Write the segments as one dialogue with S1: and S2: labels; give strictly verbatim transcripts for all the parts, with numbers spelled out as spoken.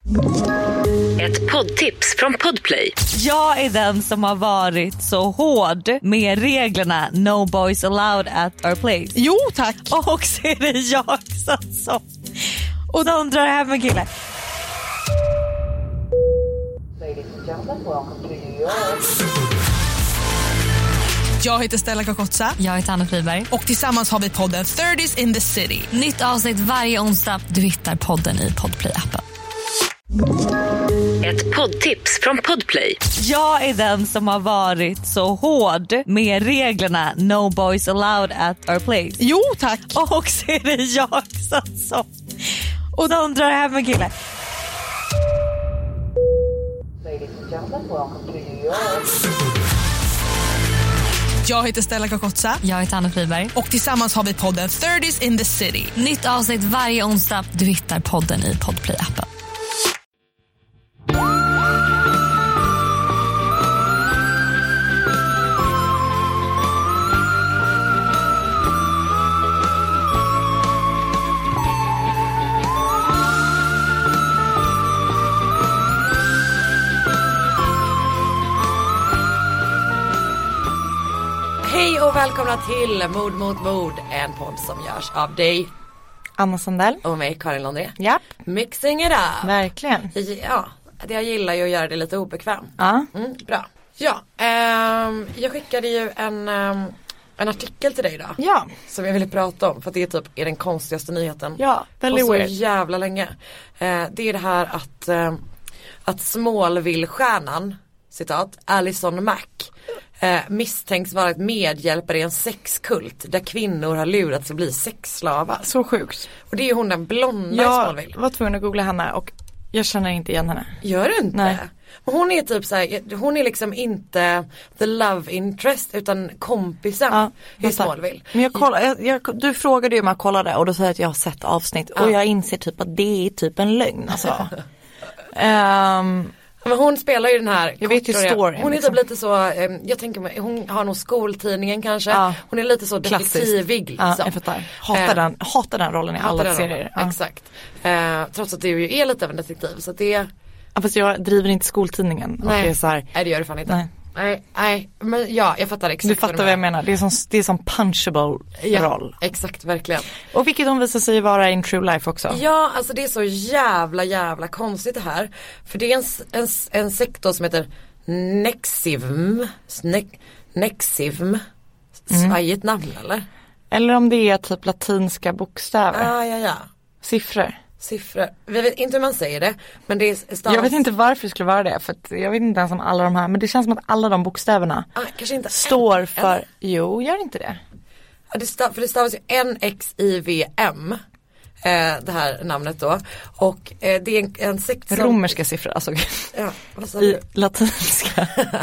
S1: Ett poddtips från Podplay.
S2: Jag är den som har varit så hård med reglerna No boys allowed at our place.
S3: Jo, tack.
S2: Och så är det jag som och de drar hem en kille.
S3: Jag heter Stella Kakotsa.
S2: Jag heter Anna Friberg.
S3: Och tillsammans har vi podden thirties in the city.
S2: Nytt avsnitt varje onsdag. Du hittar podden i Podplay-appen.
S1: Ett poddtips från Podplay.
S2: Jag är den som har varit så hård med reglerna No boys allowed at our place.
S3: Jo, tack.
S2: Och så är det jag som och de drar hem en kille.
S3: Jag heter Stella Kakotsa.
S2: Jag heter Anna Friberg.
S3: Och tillsammans har vi podden thirties in the city.
S2: Nytt avsnitt varje onsdag. Du hittar podden i Podplay-appen.
S4: Hej och välkomna till Mord mot mord, en podd som görs av dig,
S5: Anna Sandell
S4: och mig, Karin Londré.
S5: Japp.
S4: Mixing it up.
S5: Verkligen.
S4: Ja, det jag gillar ju att göra det lite obekväm.
S5: Ja.
S4: Mm, bra. Ja, ehm, jag skickade ju en, ehm, en artikel till dig idag.
S5: Ja.
S4: Som jag ville prata om, för att det är typ är den konstigaste nyheten.
S5: Ja, väldigt
S4: på så
S5: weird.
S4: jävla länge. Eh, det är det här att, eh, att Smallville-stjärnan, citat, Allison Mack, Eh, misstänks vara ett medhjälpare i en sexkult där kvinnor har lurats att bli sexslavar.
S5: Så sjukt.
S4: Och det är hon den blonda i
S5: Jag
S4: Smallville.
S5: var tvungen att googla henne och jag känner inte igen henne.
S4: Gör du inte?
S5: Nej.
S4: Men hon är typ så här, hon är liksom inte the love interest utan kompisen
S5: Ja,
S4: i
S5: vänta.
S4: Smallville.
S5: Men jag kollade, jag, jag, du frågade ju om jag kollade och då sa jag att jag har sett avsnitt
S4: Ja.
S5: och jag inser typ att det är typ en lögn alltså. um,
S4: Men hon spelar ju den här
S5: Jag vet ju
S4: kortroliga-
S5: storyn,
S4: Hon är
S5: liksom.
S4: typ lite så, eh, jag tänker mig, hon har nog skoltidningen kanske.
S5: Ja.
S4: Hon är lite så
S5: Klassiskt.
S4: detektivig liksom.
S5: Ja, jag fattar. Hatar,
S4: Eh,
S5: den, hatar den rollen i
S4: hatar
S5: alla
S4: den
S5: serier.
S4: rollen.
S5: Ja.
S4: Exakt. Eh, trots att du ju är lite av en detektiv. Så att det,
S5: Ja, fast jag driver inte skoltidningen. Och
S4: nej.
S5: det är så här,
S4: nej det gör du fan inte.
S5: nej.
S4: Nej, nej, men ja, jag fattar exakt.
S5: Du fattar vad jag menar. Det är som, det är som punchable
S4: Ja,
S5: roll.
S4: exakt, verkligen.
S5: Och vilket hon visar sig vara in true life också.
S4: Ja, alltså det är så jävla jävla konstigt det här. För det är en, en, en sektor som heter Nexivm. Ne, Nexivm. Svajigt namn eller?
S5: Eller om det är typ latinska bokstäver.
S4: Ah, ja, ja.
S5: Siffror.
S4: Siffror. Vi vet inte hur man säger det. Men det är stavas...
S5: Jag vet inte varför det skulle vara det. För att jag vet inte ens om alla de här. Men det känns som att alla de bokstäverna
S4: Ah, kanske inte
S5: står
S4: N,
S5: för.
S4: eller?
S5: Jo, gör inte det?
S4: Ja, det stav, för det stavas ju N X I V M. Eh, det här namnet då. Och eh, det är en, en sekt som...
S5: Romerska siffror alltså.
S4: Ja, vad sa
S5: I
S4: du?
S5: latinska.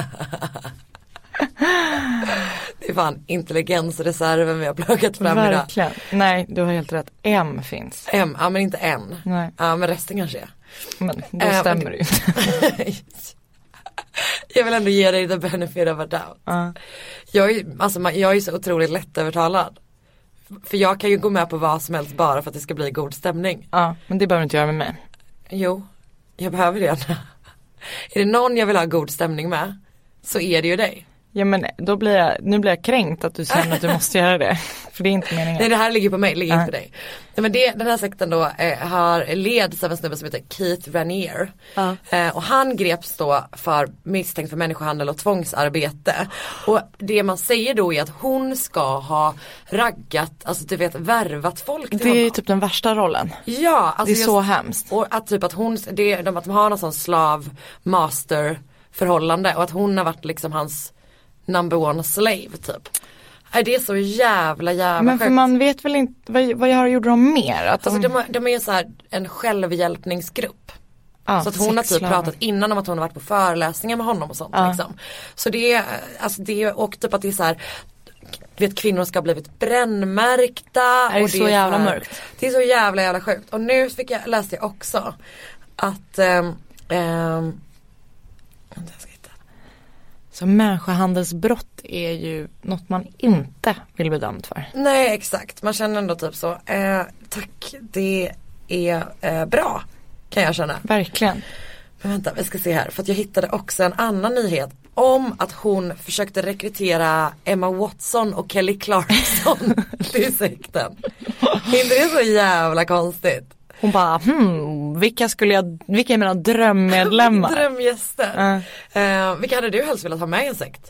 S4: Det är fan intelligensreserven vi har plockat fram idag.
S5: Verkligen. Nej, du har helt rätt. M finns.
S4: M, ja men inte N.
S5: Nej.
S4: Ja men resten kanske är.
S5: Men då
S4: Eh,
S5: stämmer
S4: men
S5: det ju inte.
S4: Jag vill ändå ge dig the benefit of a doubt.
S5: Ja.
S4: Jag är, alltså, man- jag är så otroligt lättövertalad. För jag kan ju gå med på vad som helst bara för att det ska bli god stämning.
S5: Ja, men det behöver du inte göra med mig.
S4: Jo, jag behöver det. Är det någon jag vill ha god stämning med så är det ju dig.
S5: Ja, men då blir jag, nu blir jag kränkt att du känner att du måste göra det. För det är inte meningen.
S4: Nej, det här ligger på mig, ligger
S5: Ja.
S4: inte på dig. Nej, men det, den här sekten då eh, har leds av en snubbe som heter Keith Raniere.
S5: Ja.
S4: Eh, och han greps då för misstänkt för människohandel och tvångsarbete. Och det man säger då är att hon ska ha raggat, alltså du vet värvat folk till
S5: Det är ju
S4: honom.
S5: typ den värsta rollen.
S4: Ja, alltså
S5: Det är
S4: just-
S5: så hemskt.
S4: Och att typ att hon, det, de, att de har någon sån slav-master förhållande och att hon har varit liksom hans number one slave typ. Nej, det är så jävla jävla
S5: Men för
S4: sjukt.
S5: man vet väl inte, vad, vad jag gjorde de mer? Att
S4: Alltså
S5: de,
S4: de, de är så här en självhjälpningsgrupp.
S5: ja,
S4: Så att hon har typ
S5: sexslavar.
S4: pratat innan om att hon har varit på föreläsningar med honom och sånt
S5: Ja.
S4: liksom. Så det är, alltså det och typ att det är så här, vet kvinnor ska ha blivit brännmärkta.
S5: Det är
S4: och
S5: så jävla
S4: här,
S5: mörkt.
S4: Det är så jävla jävla sjukt. Och nu fick jag, läste jag också att ähm, ähm, vänta, jag ska hitta.
S5: Så människohandelsbrott är ju något man inte vill bli dömd för.
S4: Nej, exakt. Man känner ändå typ så. Eh, tack, det är eh, bra. kan jag känna.
S5: Verkligen.
S4: Men vänta, vi ska se här. För att jag hittade också en annan nyhet om att hon försökte rekrytera Emma Watson och Kelly Clarkson till sekten. Inte det så jävla konstigt?
S5: Hon bara, hmm, vilka skulle jag, vilka är mina drömmedlemmar?
S4: Drömgäster. Uh. Uh, vilka hade du helst velat ha med i en sekt?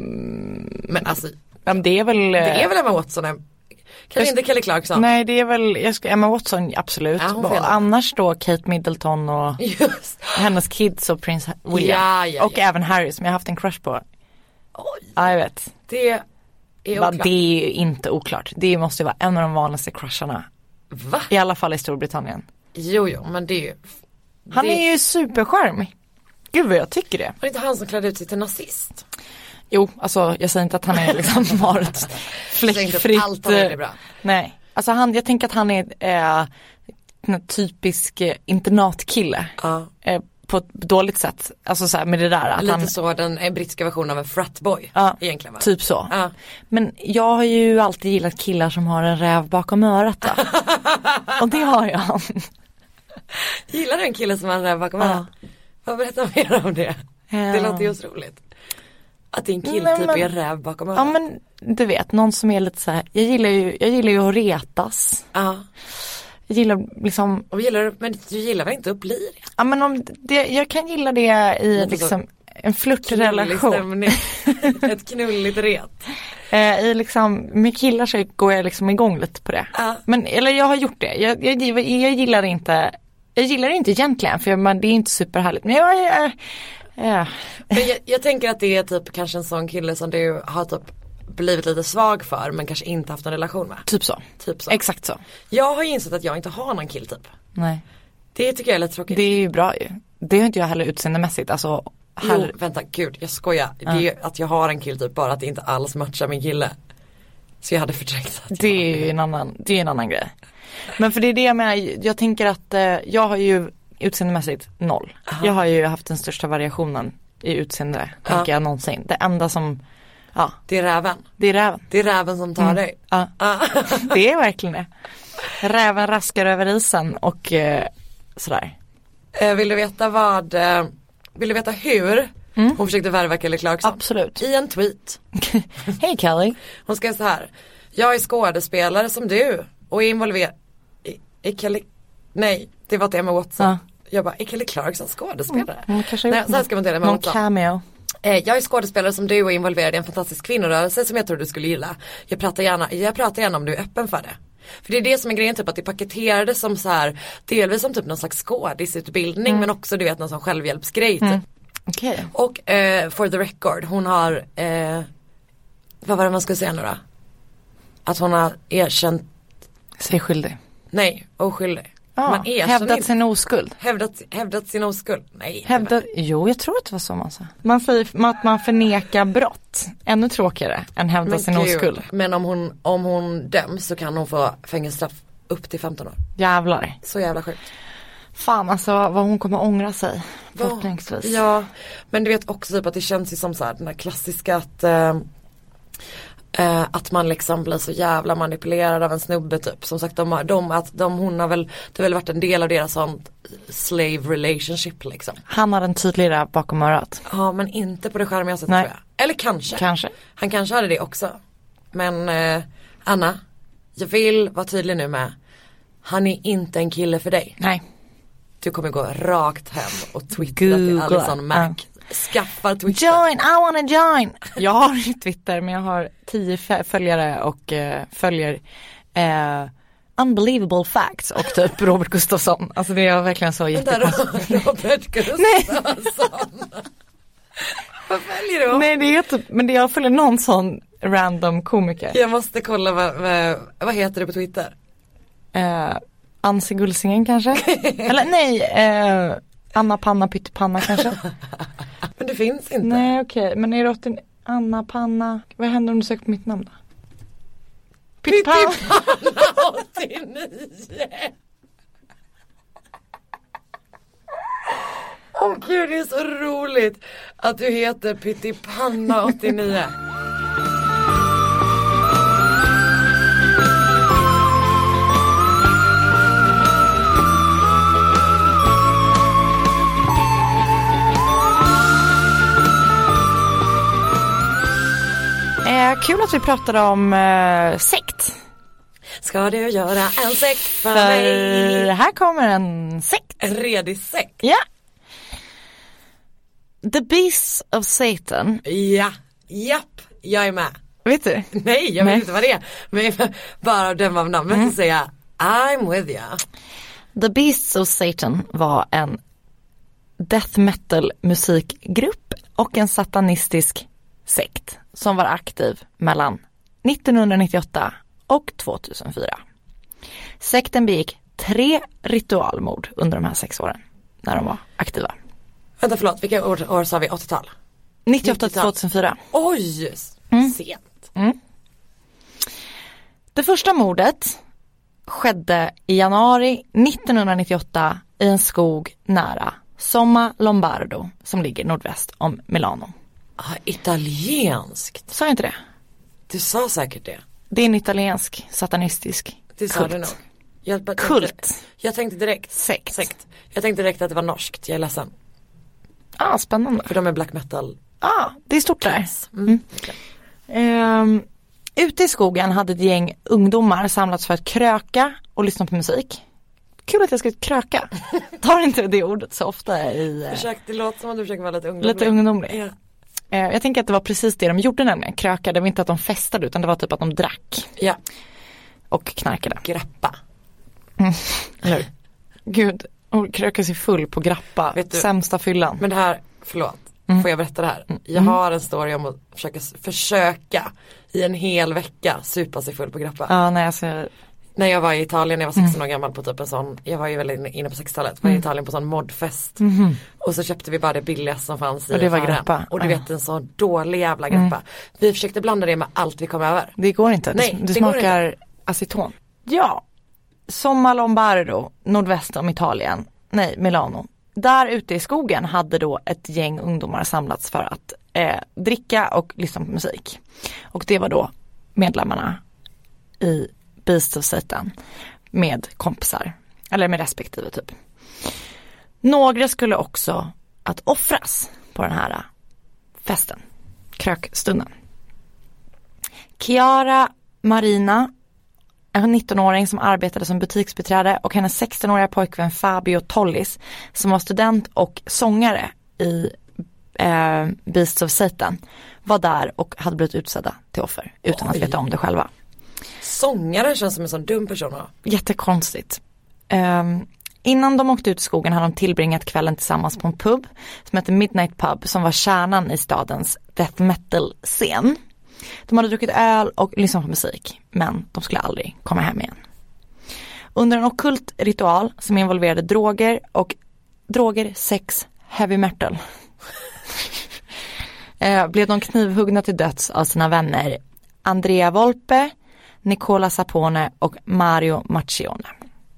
S4: Mm, men alltså,
S5: men det är väl...
S4: Det är väl Emma Watson? Kan jag, inte Kelly Clarkson?
S5: Nej, det är väl, jag ska, Emma Watson, absolut. Ja, annars då Kate Middleton och
S4: just.
S5: hennes kids och prins William.
S4: Ja, ja,
S5: och
S4: ja.
S5: även Harry som jag har haft en crush på.
S4: Oj.
S5: Ja, jag vet.
S4: Det är oklart.
S5: Det är inte oklart. Det måste vara en av de vanligaste crusharna.
S4: Va?
S5: I alla fall i Storbritannien.
S4: Jo, jo, men det är ju...
S5: Han
S4: det...
S5: är ju superskärmig. Gud vad jag tycker det.
S4: Var det inte han som klädde ut sig till nazist?
S5: Jo, alltså jag säger inte att han är liksom har ett fläckfritt...
S4: Allt är bra.
S5: Nej, alltså han, jag tänker att han är äh, en typisk äh, internatkille.
S4: Ja.
S5: Äh, på ett dåligt sätt. Alltså så här, med det där. Att
S4: lite
S5: han,
S4: så den är brittiska versionen av en fratboy.
S5: Ja,
S4: egentligen va?
S5: Typ så.
S4: Ja.
S5: Men jag har ju alltid gillat killar som har en räv bakom örat då. Och det har jag.
S4: Gillar du en kille som har en räv bakom örat? Ja. Vad berättar mer om det? Ja. Det låter ju otroligt. Att din kill
S5: Nej,
S4: typ
S5: men,
S4: är räv bakom örat.
S5: Ja men du vet, någon som är lite så här. Jag gillar ju, jag gillar ju att retas.
S4: Ja.
S5: Jag gillar liksom.
S4: Och gillar, men du gillar väl inte att bli det?
S5: Ja men om det, jag kan gilla det i
S4: lite
S5: liksom
S4: så,
S5: en flörtrelation.
S4: Ett knulligt ret.
S5: Eh, i liksom, med killar så går jag liksom igång lite på det.
S4: Ja.
S5: Men, eller jag har gjort det. Jag, jag, jag gillar inte, jag gillar det inte egentligen för man, det är inte superhärligt. Men jag, jag, jag,
S4: men jag, jag tänker att det är typ kanske en sån kille som du har typ blivit lite svag för men kanske inte haft en relation med.
S5: Typ så.
S4: Typ så.
S5: Exakt så.
S4: Jag har ju insett att jag inte har någon kill typ.
S5: Nej.
S4: Det tycker jag är lite tråkigt.
S5: Det är ju bra ju. Det har inte jag heller utseendemässigt. Alltså, här...
S4: Jo, vänta, gud, jag skojar. Ja. Det är att jag har en kill typ bara att det inte alls matchar min kille. Så jag hade förträngt att
S5: det är ju en annan, det är en annan grej. Men för det är det jag menar, jag tänker att eh, jag har ju utseendemässigt noll. Aha. Jag har ju haft den största variationen i utseende, ja. tänker jag någonsin. Det enda som, ja.
S4: Det är räven.
S5: Det är räven.
S4: Det är räven som tar mm. dig.
S5: Ja. Det är verkligen det. Räven raskar över isen och eh, sådär.
S4: Eh, vill du veta vad, eh, vill du veta hur mm. hon försökte värva Kelly Clarkson?
S5: Absolut.
S4: I en tweet.
S5: Hej Kelly.
S4: Hon skrev så här. Jag är skådespelare som du och är involverad i, i Kelly, nej det var till Emma Watson. Ja. Jag bara, är Kelly Clarkson skådespelare?
S5: Mm, kanske
S4: nej, så här ska man till Emma
S5: någon
S4: Watson.
S5: Cameo.
S4: Eh, jag är skådespelare som du och är involverad i en fantastisk kvinnorörelse som jag tror du skulle gilla. Jag pratar gärna, jag pratar gärna om du är öppen för det. För det är det som är grejen, typ att det paketerades som så här, delvis som typ någon slags skådisutbildning mm. men också du vet någon sån självhjälpsgrej typ.
S5: Mm. Okay.
S4: Och eh, for the record, hon har eh, vad var det man skulle säga nu då? Att hon har erkänt
S5: sig skyldig.
S4: Nej, oskyldig.
S5: Ah,
S4: man
S5: hävdat inte. sin oskuld.
S4: Hävdat, hävdat sin oskuld. Nej.
S5: Hävdat, jo, jag tror att det var så man sa. Man säger att man förnekar brott. Ännu tråkigare än hävda men sin gud. oskuld.
S4: Men om hon, om hon döms så kan hon få fängelsestraff upp till femton år.
S5: Jävlar.
S4: Så jävla sjukt.
S5: Fan alltså vad hon kommer ångra sig. Förhoppningsvis.
S4: Ja, men du vet också typ att det känns ju som så här den här klassiska att äh, Uh, att man liksom blir så jävla manipulerad av en snubbe typ. Som sagt, de, de, att de, hon har väl, det har väl varit en del av deras sånt slave relationship liksom.
S5: Han har en tydlig räv bakom örat.
S4: Ja, men inte på det skärmiga sättet tror jag. Eller kanske.
S5: Kanske.
S4: Han kanske hade det också. Men uh, Anna, jag vill vara tydlig nu med, han är inte en kille för dig.
S5: Nej.
S4: Du kommer gå rakt hem och twittra till Alison Mac. Uh. Skaffar Twitter.
S5: Join, I wanna join. Jag har inte Twitter men jag har tio följare och uh, följer uh, unbelievable facts och typ Robert Gustafsson. Alltså det är verkligen så
S4: jättekonstigt. Robert Gustafsson. Vad följer du?
S5: Nej det är typ, men det jag följer någon sån random komiker.
S4: Jag måste kolla vad, vad, vad heter du på Twitter?
S5: Uh, Anse Gulsingen kanske? Eller nej, uh, Anna Panna Pyttipanna kanske?
S4: Men det finns inte.
S5: Nej okej, okay. Men är det åt en Anna Panna? Vad händer om du söker på mitt namn då?
S4: Pyttipanna åttionio. Åh oh, gud, det är så roligt att du heter Pyttipanna åttionio.
S5: kul att vi pratade om eh, sekt.
S4: Ska du göra en sekt för,
S5: För
S4: mig?
S5: här kommer en sekt.
S4: En redig sekt?
S5: Ja. The Beasts of Satan.
S4: Ja, japp, jag är med.
S5: Vet du?
S4: Nej, jag vet
S5: Nej.
S4: inte vad det är. Men bara av döma av namnet mm. så säger jag I'm with you.
S5: The Beasts of Satan var en death metal musikgrupp och en satanistisk sekt som var aktiv mellan nittonhundranittioåtta och tvåtusenfyra. Sekten begick tre ritualmord under de här sex åren när de var aktiva.
S4: Vänta, förlåt, vilka år, år sa vi? åttiotal?
S5: nittioåtta till tvåtusenfyra.
S4: Oj,
S5: Mm.
S4: sent.
S5: Mm. Det första mordet skedde i januari nittonhundranittioåtta i en skog nära Somma Lombardo som ligger nordväst om Milano.
S4: Ah, italienskt.
S5: Sa jag inte det?
S4: Du sa säkert det.
S5: Det är en italiensk satanistisk
S4: Det sa
S5: kult.
S4: du nog. Jag, bara tänkte,
S5: Kult.
S4: jag tänkte direkt.
S5: Sekt.
S4: Sekt. Jag tänkte direkt att det var norskt, jag är ledsen.
S5: Ah, spännande.
S4: För de är black metal.
S5: Ah, det är stort där.
S4: Mm.
S5: Mm.
S4: Okay.
S5: Um, ute i skogen hade ett gäng ungdomar samlats för att kröka och lyssna på musik. Kul att jag ska kröka. Tar inte det ordet så ofta i...
S4: Försök, det låter som att du försöker vara lite ungdomlig.
S5: Lite ungdomlig.
S4: Ja.
S5: Uh, jag tänker att det var precis det de gjorde nämligen. Kröka, det var inte att de festade utan det var typ att de drack.
S4: Ja.
S5: Och knarkade.
S4: Grappa.
S5: Mm. Eller hur? Gud, och kröka sig full på grappa.
S4: Vet du,
S5: sämsta fyllan.
S4: Men det här, förlåt.
S5: Mm.
S4: Får jag berätta det här? Jag
S5: Mm.
S4: har en story om att försöka, försöka i en hel vecka supa sig full på grappa.
S5: Ja, nej alltså...
S4: När jag var i Italien, jag var sexton
S5: Mm.
S4: år gammal på typ en sån, jag var ju väldigt inne på sextiotalet, var i
S5: Mm.
S4: Italien på sån modfest.
S5: Mm.
S4: Och så köpte vi bara det billigaste som fanns i
S5: Och det var
S4: affären.
S5: grappa.
S4: Och du
S5: Ja.
S4: vet en så dålig jävla grappa.
S5: Mm.
S4: Vi försökte blanda det med allt vi kom över.
S5: Det går inte.
S4: Nej,
S5: det, det
S4: det går
S5: smakar aceton. Ja. Somma Lombardo, nordväst om Italien. Nej, Milano. Där ute i skogen hade då ett gäng ungdomar samlats för att eh, dricka och lyssna på musik. Och det var då medlemmarna i Beasts of Satan med kompisar. Eller med respektive typ. Några skulle också att offras på den här festen. Krökstunden. Chiara Marina, en nittonåring som arbetade som butiksbiträde, och hennes sextonåriga pojkvän Fabio Tollis som var student och sångare i eh, Beasts of Satan var där och hade blivit utsedda till offer utan
S4: Oj.
S5: att veta om det själva.
S4: Sångaren känns som en sån dum person.
S5: Jättekonstigt. Um, innan de åkte ut i skogen hade de tillbringat kvällen tillsammans på en pub som heter Midnight Pub, som var kärnan i stadens death metal-scen. De hade druckit öl och lyssnat på musik, men de skulle aldrig komma hem igen. Under en ockult ritual som involverade droger och droger, sex, heavy metal eh, blev de knivhuggna till döds av sina vänner Andrea Volpe, Nicola Sapone och Mario Macchione.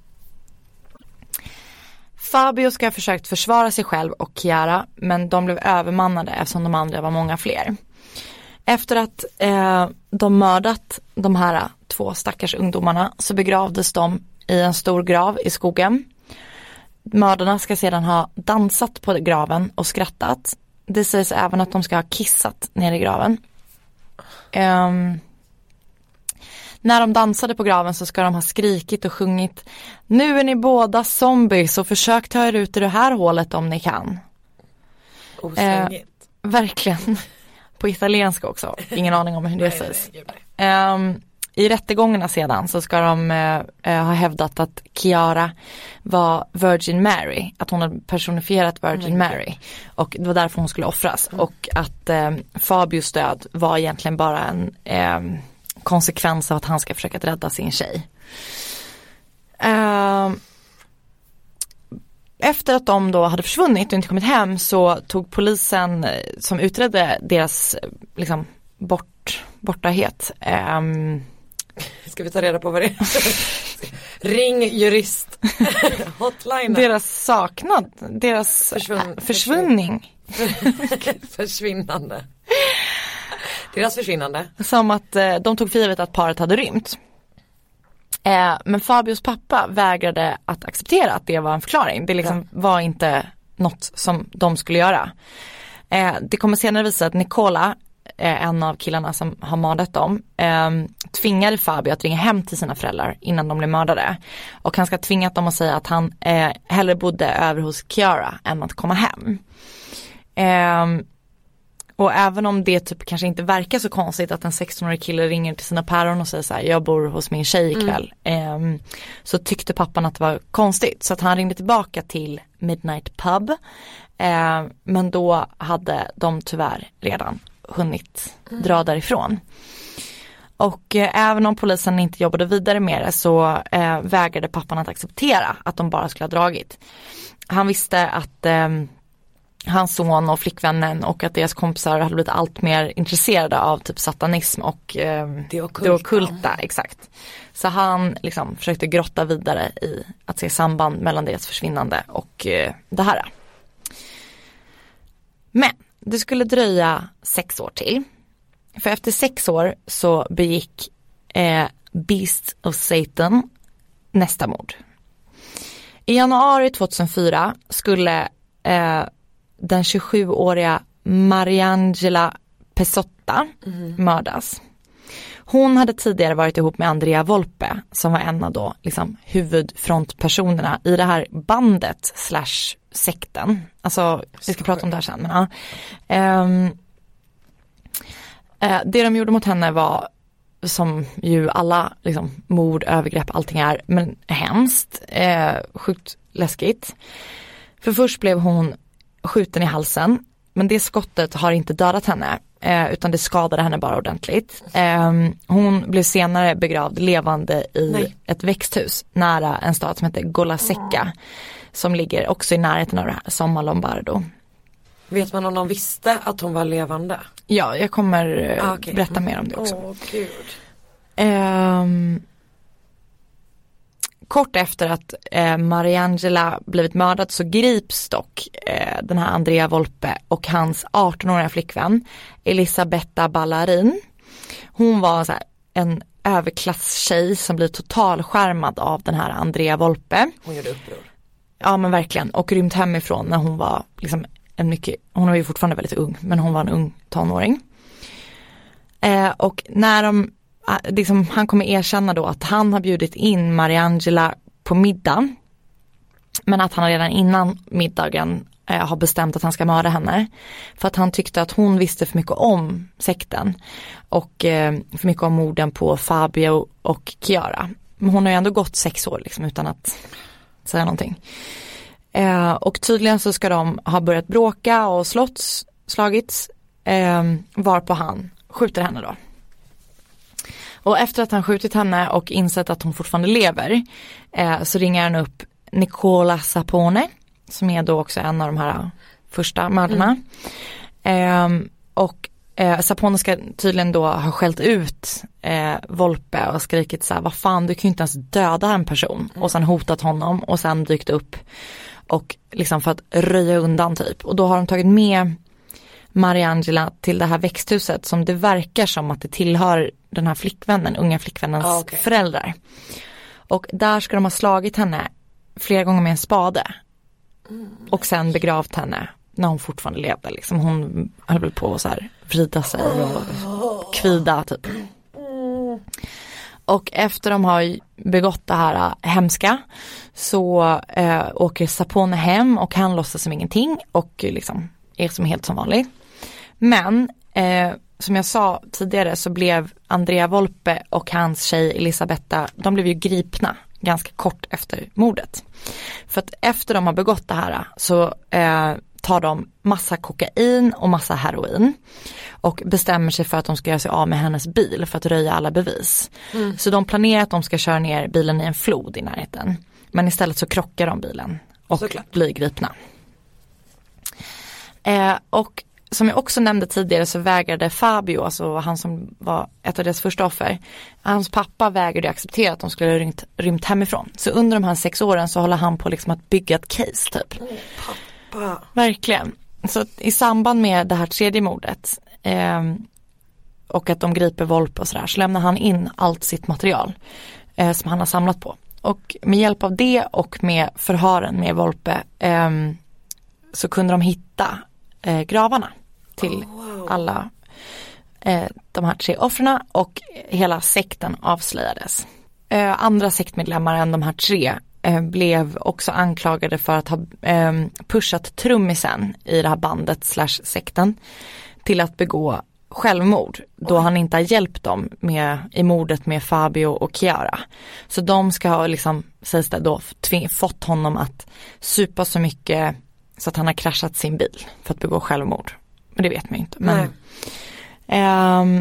S5: Fabio ska ha försökt försvara sig själv och Chiara, men de blev övermannade eftersom de andra var många fler. Efter att eh, de mördat de här två stackars ungdomarna så begravdes de i en stor grav i skogen. Mördarna ska sedan ha dansat på graven och skrattat. Det sägs även att de ska ha kissat ner i graven. Um, när de dansade på graven så ska de ha skrikit och sjungit: nu är ni båda zombies och försök ta er ut i det här hålet om ni kan.
S4: Oslängigt.
S5: Eh, verkligen. På italienska också. Ingen aning om hur det
S4: Nej,
S5: sägs.
S4: nej, nej,
S5: Um, I rättegångarna sedan så ska de uh, ha hävdat att Chiara var Virgin Mary. Att hon hade personifierat Virgin
S4: Mm.
S5: Mary. Och det var därför hon skulle offras.
S4: Mm.
S5: Och att um, Fabios död var egentligen bara en um, konsekvens av att han ska försöka rädda sin tjej. Um, Efter att de då hade försvunnit och inte kommit hem så tog polisen som utredde deras liksom bort, bortahet. Um,
S4: Ska vi ta reda på vad det är? Ring jurist. Hotline.
S5: deras saknad, deras
S4: Försvunn-
S5: äh, försvunning.
S4: Försvinnande. Deras försvinnande.
S5: Som att eh, de tog för givet att paret hade rymt. Eh, men Fabios pappa vägrade att acceptera att det var en förklaring. Det liksom ja. var inte något som de skulle göra. Eh, det kommer senare visa att Nicola eh, en av killarna som har mördat dem, eh, tvingade Fabio att ringa hem till sina föräldrar innan de blev mördade. Och han ska ha tvingat dem att säga att han eh, hellre bodde över hos Chiara än att komma hem. Eh, och även om det typ kanske inte verkar så konstigt att en sexton-årig kille ringer till sina päron och säger så här: jag bor hos min tjej ikväll. Mm. Eh, så tyckte pappan att det var konstigt. Så att han ringde tillbaka till Midnight Pub. Eh, men då hade de tyvärr redan hunnit mm. dra därifrån. Och eh, även om polisen inte jobbade vidare med det så eh, vägrade pappan att acceptera att de bara skulle ha dragit. Han visste att eh, hans son och flickvännen och att deras kompisar hade blivit allt mer intresserade av typ satanism och eh, det ockulta. Det ockulta, exakt. Så han liksom försökte grotta vidare i att se samband mellan deras försvinnande och eh, det här. Men det skulle dröja sex år till. För efter sex år så begick eh, Beast of Satan nästa mord. I januari tjugohundrafyra skulle eh, den tjugosjuåriga Mariangela Pesotta mm. mördas. Hon hade tidigare varit ihop med Andrea Volpe som var en av då liksom huvudfrontpersonerna i det här bandet slash sekten. Alltså vi ska prata om det här sen. Men, ja. um, uh, det de gjorde mot henne var som ju alla liksom, mord, övergrepp, allting är, men hemskt, uh, sjukt läskigt. För först blev hon skjuten i halsen, men det skottet har inte dödat henne. Eh, utan det skadade henne bara ordentligt. Eh, hon blev senare begravd levande i Nej. ett växthus nära en stad som heter Golasecca mm. som ligger också i närheten av det här, Somma Lombardo.
S4: Vet man om de visste att hon var levande?
S5: Ja, jag kommer ah, okay. berätta mer om det också.
S4: Åh, Gud.
S5: Eh, kort efter att eh, Mariangela blivit mördad så grips dock eh, den här Andrea Volpe och hans arton-åriga flickvän Elisabetta Ballarin. Hon var så här, en överklasstjej som blev totalskärmad av den här Andrea Volpe.
S4: Hon gjorde uppror.
S5: Ja men verkligen, och rymt hemifrån när hon var liksom en mycket, hon var ju fortfarande väldigt ung, men hon var en ung tonåring. Eh, och när de Liksom, han kommer erkänna då att han har bjudit in Mariangela på middag, men att han redan innan middagen eh, har bestämt att han ska mörda henne för att han tyckte att hon visste för mycket om sekten och eh, för mycket om morden på Fabio och Chiara. Men hon har ju ändå gått sex år liksom, utan att säga någonting. Eh, och tydligen så ska de ha börjat bråka och slått, slagits eh, varpå han skjuter henne då. Och efter att han skjutit henne och insett att hon fortfarande lever eh, så ringer han upp Nicola Sapone som är då också en av de här första mördarna. Mm. Eh, och eh, Sapone ska tydligen då ha skällt ut eh, Volpe och skrikit så här: vad fan, du kan ju inte ens döda en person. Mm. Och sen hotat honom och sen dykt upp och liksom för att röja undan typ. Och då har de tagit med Mariangela till det här växthuset som det verkar som att det tillhör den här flickvännen, unga flickvännens ah, okay. föräldrar. Och där ska de ha slagit henne flera gånger med en spade. Mm. Och sen begravt henne när hon fortfarande levde. Liksom. Hon höll väl på att så här vrida sig och kvida typ. Mm. Och efter de har begått det här hemska så äh, åker Sapone hem och han låtsas som ingenting och liksom är som helt som vanligt. Men eh, som jag sa tidigare så blev Andrea Volpe och hans tjej Elisabetta, de blev ju gripna ganska kort efter mordet. För att efter de har begått det här så eh, tar de massa kokain och massa heroin och bestämmer sig för att de ska göra sig av med hennes bil för att röja alla bevis. Mm. Så de planerar att de ska köra ner bilen i en flod i närheten. Men istället så krockar de bilen och Såklart. blir gripna. Eh, och som jag också nämnde tidigare så vägrade Fabio, alltså han som var ett av deras första offer, hans pappa vägrade acceptera att de skulle ha rymt, rymt hemifrån. Så under de här sex åren så håller han på liksom att bygga ett case typ.
S4: Oh, pappa.
S5: Verkligen. Så i samband med det här tredje mordet eh, och att de griper Volpe och sådär så lämnar han in allt sitt material eh, som han har samlat på. Och med hjälp av det och med förhören med Volpe eh, så kunde de hitta eh, gravarna till oh, wow. alla eh, de här tre offren och hela sekten avslöjades. Eh, andra sektmedlemmar än de här tre eh, blev också anklagade för att ha eh, pushat trummisen i det här bandet slash sekten till att begå självmord då Oj. han inte har hjälpt dem med, i mordet med Fabio och Chiara. Så de ska ha liksom, sägs det då, tving, fått honom att supa så mycket så att han har kraschat sin bil för att begå självmord. Men det vet man ju inte. Men, ehm,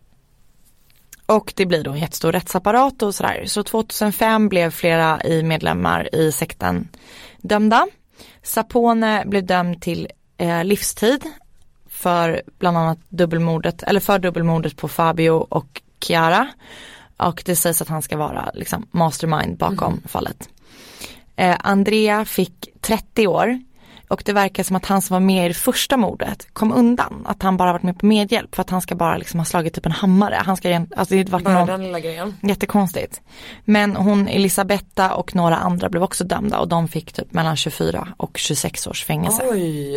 S5: och det blir då en jättestor rättsapparat och sådär. Så tjugohundrafem blev flera i medlemmar i sekten dömda. Sapone blev dömd till eh, livstid för bland annat dubbelmordet, eller för dubbelmordet på Fabio och Chiara. Och det sägs att han ska vara liksom mastermind bakom mm. fallet. Eh, Andrea fick trettio år. Och det verkar som att han som var med i det första mordet kom undan. Att han bara varit med på medhjälp för att han ska bara liksom ha slagit typ en hammare. Han ska, alltså det var
S4: bara den lilla grejen.
S5: Jättekonstigt. Men hon, Elisabetta och några andra blev också dömda och de fick typ mellan tjugofyra och tjugosex års fängelse.
S4: Oj!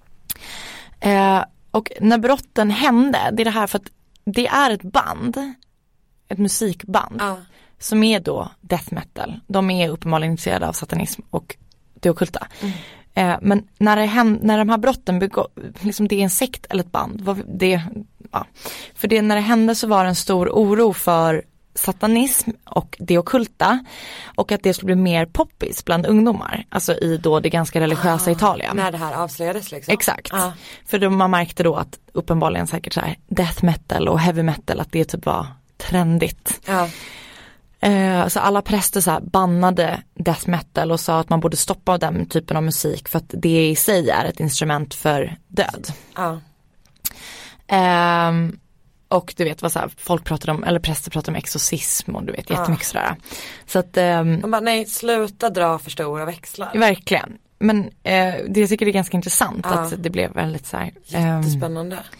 S5: Eh, och när brotten hände, det är det här för att det är ett band, ett musikband
S4: ah.
S5: som är då death metal. De är uppenbarligen intresserade av satanism och det ockulta. Mm. Eh, men när, det händer, när de här brotten begå, liksom det är en sekt eller ett band, vad, det, ja. För det, när det hände så var det en stor oro för satanism och det ockulta och att det skulle bli mer poppis bland ungdomar, alltså i då det ganska religiösa ah, Italien.
S4: När det här avslöjades liksom.
S5: Exakt.
S4: Ah.
S5: För då man märkte då att uppenbarligen säkert så här death metal och heavy metal, att det typ var trendigt.
S4: Ah.
S5: Eh, så alla präster så här bannade death metal och sa att man borde stoppa den typen av musik för att det i sig är ett instrument för död.
S4: Ah.
S5: Eh, Och du vet vad så här, folk pratar om, eller präster pratar om exorcism och du vet jättemycket
S4: ja.
S5: sådär. Så att um,
S4: bara, nej, sluta dra för stora växlar.
S5: Verkligen. Men eh, det jag tycker det är ganska intressant ja. att det blev väldigt så här.
S4: Jättespännande. Um,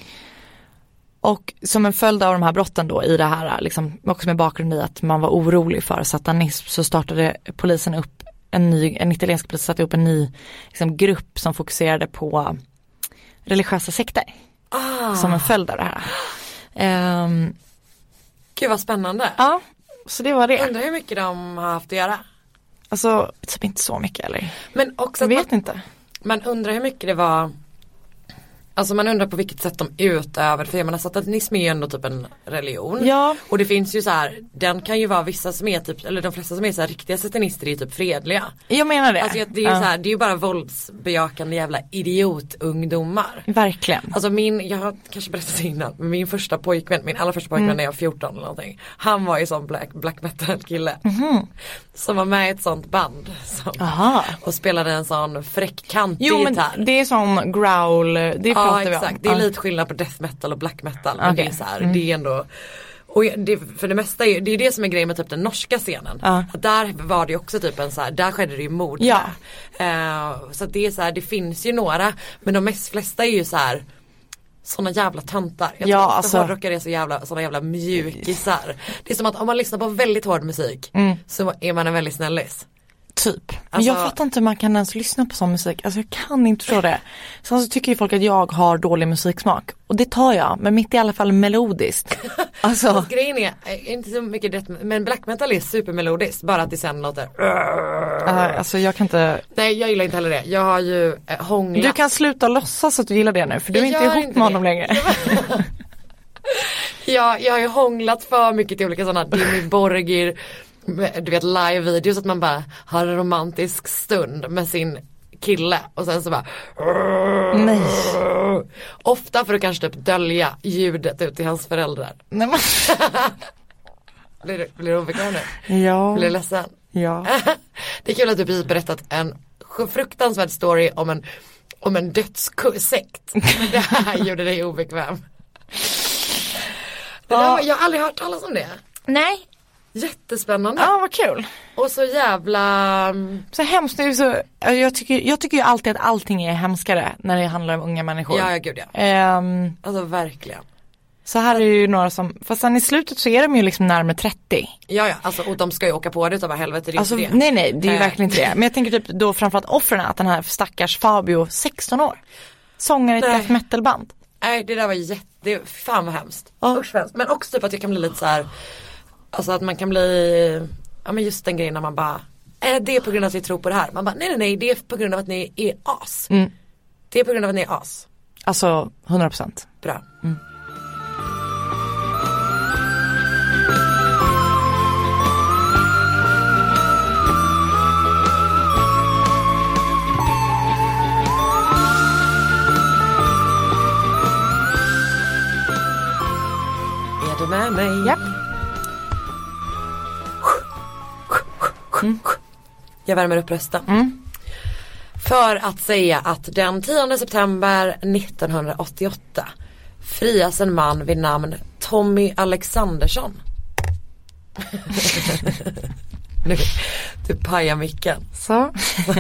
S5: och som en följd av de här brotten då i det här, liksom, också med bakgrund i att man var orolig för satanism, så startade polisen upp en ny, en italiensk polis satte upp en ny liksom, grupp som fokuserade på religiösa sekter.
S4: Ah.
S5: Som en följd av det här. Um,
S4: Gud vad spännande.
S5: Ja, så det var det.
S4: Undrar hur mycket de har haft att göra.
S5: Alltså, typ inte så mycket eller?
S4: Men också
S5: jag vet
S4: man,
S5: inte.
S4: Man undrar hur mycket det var. Alltså man undrar på vilket sätt de utövar. För jag menar, satanism är ju ändå typ en religion.
S5: Ja.
S4: Och det finns ju så här, den kan ju vara vissa som är typ, eller de flesta som är så här riktiga satanister är typ fredliga.
S5: Jag menar det.
S4: Alltså det är ju ja. så här, det är ju bara våldsbejakande jävla idiotungdomar.
S5: Verkligen.
S4: Alltså min, jag har kanske berättat innan, men min första pojkvän, min allra första pojkvän mm. när jag var fjorton eller någonting. Han var ju sån black, black metal kille.
S5: Mm.
S4: Som var med i ett sånt band. Som,
S5: Aha.
S4: Och spelade en sån fräckkantig
S5: gitarr. Jo
S4: gitarr.
S5: men det är sån growl, det pratar
S4: ja,
S5: vi om.
S4: Exakt. Det är lite skillnad på death metal och black metal. Men
S5: okay.
S4: det är så här,
S5: mm.
S4: det är ändå. Och det, för det mesta är det är det som är grejen med typ den norska scenen.
S5: Ja.
S4: Att där var det också typ en så här, där skedde det ju mord.
S5: Ja.
S4: Uh, så att det är så här, det finns ju några, men de mest flesta är ju så här såna jävla tantar. Jag
S5: ja,
S4: tror att
S5: alltså.
S4: hårdrockare är så jävla, såna jävla mjukisar. Det är som att om man lyssnar på väldigt hård musik
S5: mm.
S4: så är man en väldigt snällis.
S5: Typ. Men
S4: alltså,
S5: jag fattar inte hur man kan ens lyssna på sån musik. Alltså jag kan inte förstå det. Sen så tycker ju folk att jag har dålig musiksmak. Och det tar jag. Men mitt i alla fall melodiskt. Alltså.
S4: Alltså grejen är, inte så mycket det, men black metal är supermelodiskt. Bara att det sen låter.
S5: Uh, alltså jag kan inte.
S4: Nej, jag gillar inte heller det. Jag har ju äh, hånglat.
S5: Du kan sluta låtsas att du gillar det nu. För du är inte ihop inte med honom längre.
S4: ja, jag har ju hånglat för mycket till olika sådana Dimmy Borgir. Du vet live-videos att man bara har en romantisk stund med sin kille och sen så bara
S5: nej.
S4: Ofta för att kanske typ dölja ljudet ut till hans föräldrar.
S5: Nej, men...
S4: blir, du, blir du obekväm nu?
S5: Ja.
S4: Blir du ledsen?
S5: Ja.
S4: Det är kul att du precis berättat en fruktansvärd story om en om en dödssekt. Det här gjorde dig obekväm. Det där, jag har aldrig hört talas om det.
S5: Nej.
S4: Jättespännande.
S5: Ja, vad kul.
S4: Och så jävla...
S5: Så hemskt nu så, jag tycker, jag tycker ju alltid att allting är hemskare när det handlar om unga människor.
S4: Ja, ja gud ja.
S5: Um,
S4: alltså verkligen.
S5: Så här är det ju några som, fast sen i slutet så är de ju liksom närmare trettio.
S4: Ja, ja, alltså och de ska ju åka på det utav helvete, det är
S5: alltså,
S4: inte det.
S5: Nej, nej, det är ju verkligen inte det. Men jag tänker typ då framförallt offren, att den här stackars Fabio, sexton år, sångare i ett death metal band.
S4: Nej, det där var jätte, fan vad hemskt.
S5: Ja.
S4: Usch, hemskt. Men också typ att jag kan bli lite så här, alltså att man kan bli, ja men just den grejen när man bara, är det på grund av att vi tror på det här? Man bara, nej nej nej, det är på grund av att ni är as.
S5: Mm.
S4: Det är på grund av att ni är as.
S5: Alltså hundra procent.
S4: Bra.
S5: Mm.
S4: Är du med mig?
S5: Japp. Mm.
S4: Jag värmer upp rösten.
S5: Mm.
S4: För att säga att den tionde september nittonhundraåttioåtta frias en man vid namn Tommy Alexandersson. Nu, du pajar micken.
S5: Så.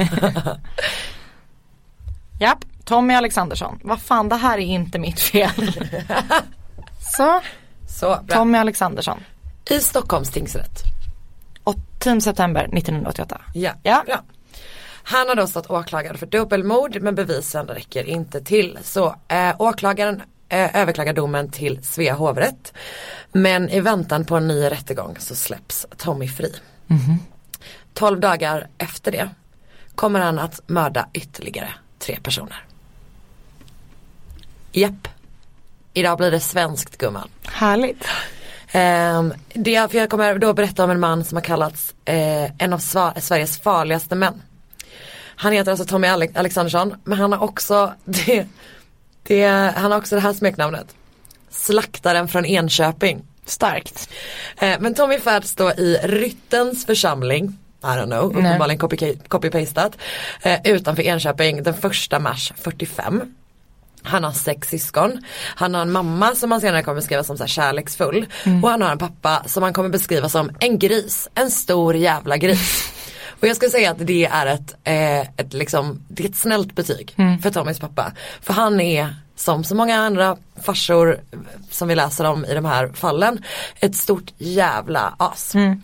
S5: Japp, Tommy Alexandersson. Vad fan, det här är inte mitt fel. Så.
S4: Så, bra.
S5: Tommy Alexandersson.
S4: I Stockholms tingsrätt.
S5: åttonde september nittonhundraåttioåtta.
S4: Ja,
S5: Ja.
S4: bra. Han har då stått åklagad för dubbelmord, men bevisen räcker inte till. Så eh, åklagaren eh, överklagar domen till Svea hovrätt. Men i väntan på en ny rättegång så släpps Tommy fri.
S5: Mm-hmm.
S4: tolv dagar efter det kommer han att mörda ytterligare tre personer. Japp. Idag blir det svenskt, gumman.
S5: Härligt.
S4: Um, det, för jag kommer då berätta om en man som har kallats eh, en av sva- Sveriges farligaste män. Han heter alltså Tommy Ale- Alexandersson, men han har också det, det, han har också det här smeknamnet: Slaktaren från Enköping.
S5: Starkt.
S4: Eh, men Tommy färds då i Ryttens församling, I don't know, uppenbarligen copy- copy-pastat, eh, utanför Enköping den första mars fyrtiofem. Han har sex syskon. Han har en mamma som han senare kommer beskriva som så här kärleksfull. Mm. Och han har en pappa som han kommer beskriva som en gris. En stor jävla gris. Och jag skulle säga att det är ett, eh, ett, liksom, det är ett snällt betyg mm. för Tommys pappa. För han är, som så många andra farsor som vi läser om i de här fallen, ett stort jävla as. Mm.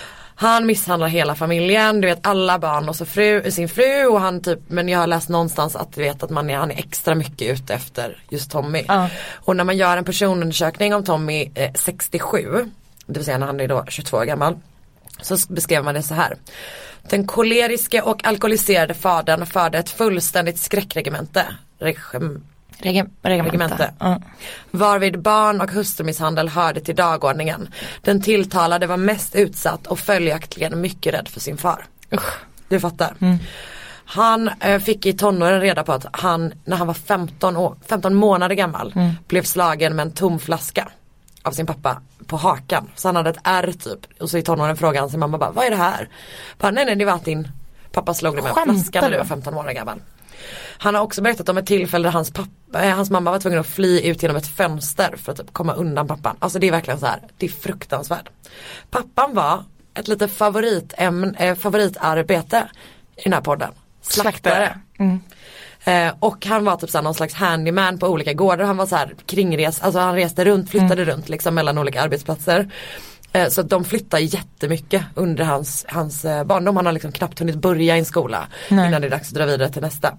S4: Han misshandlar hela familjen, du vet alla barn och så fru, sin fru och han typ, men jag har läst någonstans att du vet att man är, han är extra mycket ute efter just Tommy. Uh. Och när man gör en personundersökning om Tommy eh, sextiosju, det vill säga när han är då tjugotvå år gammal, så beskrev man det så här: den koleriske och alkoholiserade fadern förde ett fullständigt skräckregemente. Regim,
S5: Regim, regemente.
S4: regemente.
S5: Uh.
S4: Varvid barn och hustrumisshandel hörde till dagordningen. Den tilltalade var mest utsatt och följaktligen mycket rädd för sin far.
S5: Uh.
S4: Du fattar.
S5: Mm.
S4: Han äh, fick i tonåren reda på att han, när han var femton, år, femton månader gammal, mm. blev slagen med en tom flaska av sin pappa på hakan. Så han hade ett ärr typ. Och så i tonåren frågade han sin mamma bara, vad är det här? Bara, nej nej det var att din pappa slog dig med en flaska när du var femton månader gammal. Han har också berättat om ett tillfälle där hans, pappa, äh, hans mamma var tvungen att fly ut genom ett fönster för att typ komma undan pappan. Alltså det är verkligen så här, det är fruktansvärt. Pappan var ett lite favoritämne, äh, favoritarbete i den här podden. Slaktare. Mm. Eh, och han var typ såhär någon slags handyman på olika gårdar. Han var så här kringres, alltså han reste runt, flyttade mm. runt liksom mellan olika arbetsplatser. Eh, så de flyttade jättemycket under hans, hans eh, barndom. Han har liksom knappt hunnit börja i en skola Nej. innan det är dags att dra vidare till nästa.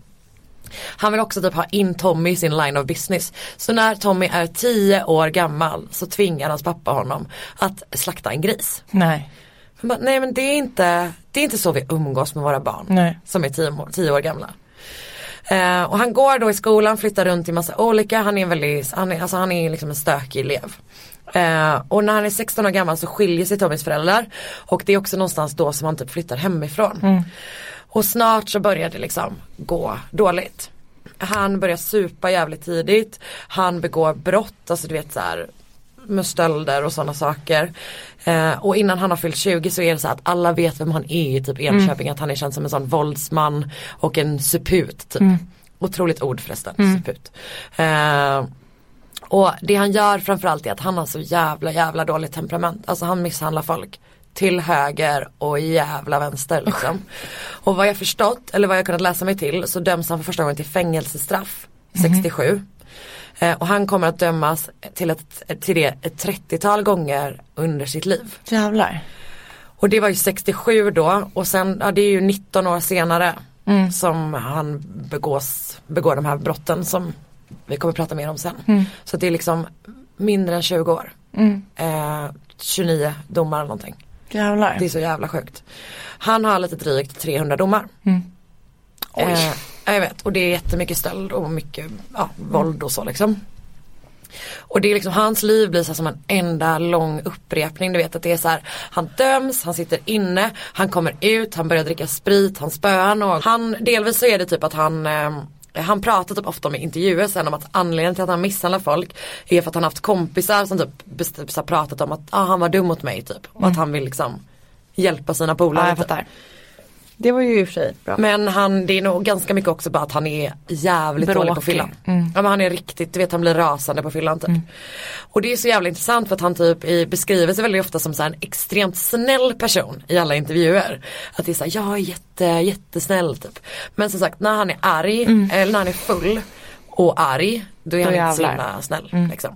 S4: Han vill också typ ha in Tommy i sin line of business. Så när Tommy är tio år gammal så tvingar hans pappa honom att slakta en gris.
S5: Nej.
S4: Han bara, nej men det är inte, det är inte så vi umgås med våra barn Nej. som är tio år, tio år gamla. Uh, och han går då i skolan, flyttar runt i massa olika, han är väldigt, han är, alltså han är liksom en stökig elev. Uh, och när han är sexton år gammal så skiljer sig Tommys föräldrar. Och det är också någonstans då som han typ flyttar hemifrån. Mm. Och snart så börjar det liksom gå dåligt. Han börjar supa jävligt tidigt. Han begår brott, alltså du vet så här, med stölder och sådana saker. Eh, och innan han har fyllt tjugo så är det så att alla vet vem han är i typ Enköping. Mm. Att han är känd som en sån våldsman och en suput typ. Mm. Otroligt ord förresten, mm. suput. Eh, och det han gör framförallt är att han har så jävla jävla dåligt temperament. Alltså han misshandlar folk till höger och jävla vänster liksom. Och vad jag förstått, eller vad jag kunnat läsa mig till, så döms han för första gången till fängelsestraff sextiosju. Mm. Eh, och han kommer att dömas till, ett, till det ett trettiotal gånger under sitt liv.
S5: Jävlar.
S4: Och det var ju sextiosju då. Och sen, ja, det är ju nitton år senare mm. som han begås, begår de här brotten som vi kommer prata mer om sen.
S5: Mm.
S4: Så det är liksom mindre än tjugo år.
S5: Mm.
S4: Eh, tjugonio domar eller någonting.
S5: Jävlar.
S4: Det är så jävla sjukt. Han har lite drygt trehundra domar.
S5: Mm. Oj.
S4: Eh, jag vet, och det är jättemycket stöld och mycket ja, våld och så liksom. Och det är liksom, hans liv blir så som en enda lång upprepning. Du vet att det är så här, han döms, han sitter inne, han kommer ut, han börjar dricka sprit, han spöar någon. Han, delvis så är det typ att han eh, han pratar typ ofta om i intervjuer sen om att anledningen till att han misshandlar folk är för att han haft kompisar som typ best- har pratat om att ah, han var dum mot mig typ. Och
S5: Mm.
S4: att han vill liksom hjälpa sina polare.
S5: Ja, jag fattar. Det var ju i och för sig bra.
S4: Men han, det är nog ganska mycket också bara att han är jävligt
S5: Bråkig.
S4: dålig på fyllan.
S5: Mm.
S4: Ja, men han är riktigt, du vet han blir rasande på fyllan typ. Mm. Och det är så jävla intressant för att han typ i, beskriver sig väldigt ofta som så här en extremt snäll person i alla intervjuer. Att det är såhär, jag är jätte, jättesnäll typ. Men som sagt, när han är arg, mm. eller när han är full och arg, då är
S5: då
S4: han inte så
S5: jävlar.
S4: himla snäll
S5: Mm.
S4: liksom.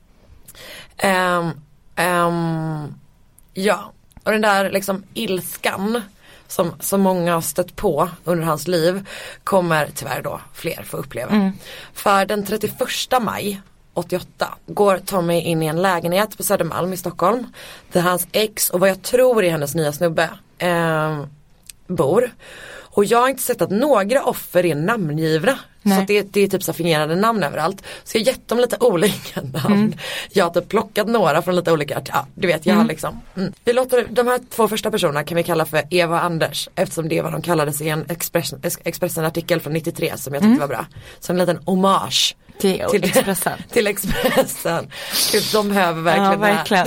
S4: Um, um, ja, och den där liksom ilskan som, som många har stött på under hans liv kommer tyvärr då fler få uppleva. Mm. För den trettioförsta maj åttioåtta går Tommy in i en lägenhet på Södermalm i Stockholm där hans ex och vad jag tror är hennes nya snubbe eh, bor. Och jag har inte sett att några offer är namngivna. Nej. Så att det, det är typ så fingerade namn överallt. Så jag har gett dem lite olika namn. Mm. Jag har typ plockat några från lite olika, ja du vet jag mm. har liksom. Mm. Vi låter de här två första personerna kan vi kalla för Eva och Anders. Eftersom det är vad de kallades i en Expressen, Expressen-artikel från nittiotre som jag tyckte mm. var bra. Så en liten hommage.
S5: Till, till Expressen.
S4: till Expressen. De behöver verkligen
S5: ja, verkligen.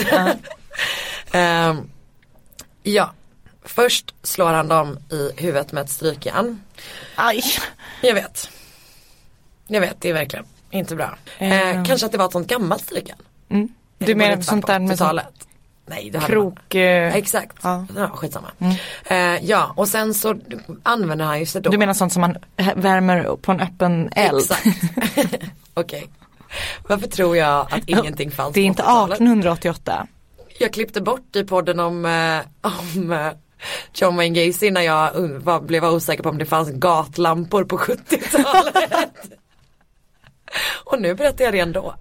S4: Ja. um, ja. Först slår han dem i huvudet med ett strykjärn.
S5: Aj.
S4: Jag vet. Jag vet, det är verkligen inte bra. Mm. Eh, kanske att det var ett sånt gammalt strykjärn.
S5: Mm. Du menar sånt där med sånt
S4: Nej, det
S5: krok?
S4: Eh... Ja, exakt. Ja. Ja, skitsamma. Mm. Eh, ja, och sen så använder han ju sig då.
S5: Du menar sånt som man värmer på en öppen eld?
S4: Exakt. Okej. Okay. Varför tror jag att ingenting fanns?
S5: Det är inte artonhundraåttioåtta.
S4: Jag klippte bort i podden om, eh, om eh, John Wayne Gacy när jag var, blev osäker på om det fanns gatlampor på sjuttiotalet. Och nu berättar jag det ändå.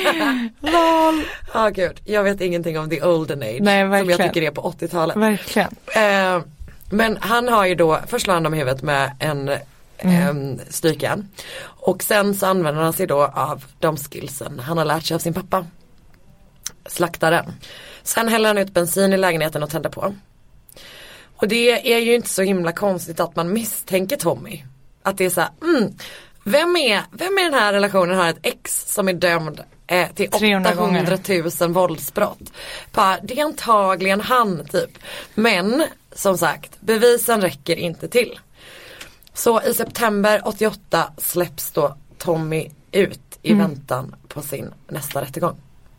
S5: Lol.
S4: Ja, oh, gud. Jag vet ingenting om the olden age.
S5: Nej, verkligen.
S4: Som jag tycker är på åttiotalet.
S5: Verkligen.
S4: Eh, men han har ju då, först slår han dem i huvudet med en mm. eh, strykjärn. Och sen så använder han sig då av de skillsen han har lärt sig av sin pappa. Slaktaren. Sen häller han ut bensin i lägenheten och tänder på. Och det är ju inte så himla konstigt att man misstänker Tommy. Att det är så här, mm, vem är, vem i den här relationen har ett ex som är dömd eh, till åttahundratusen våldsbrott? Bara, det är antagligen han typ. Men som sagt, bevisen räcker inte till. Så i september åttioåtta släpps då Tommy ut i mm. väntan på sin nästa rättegång.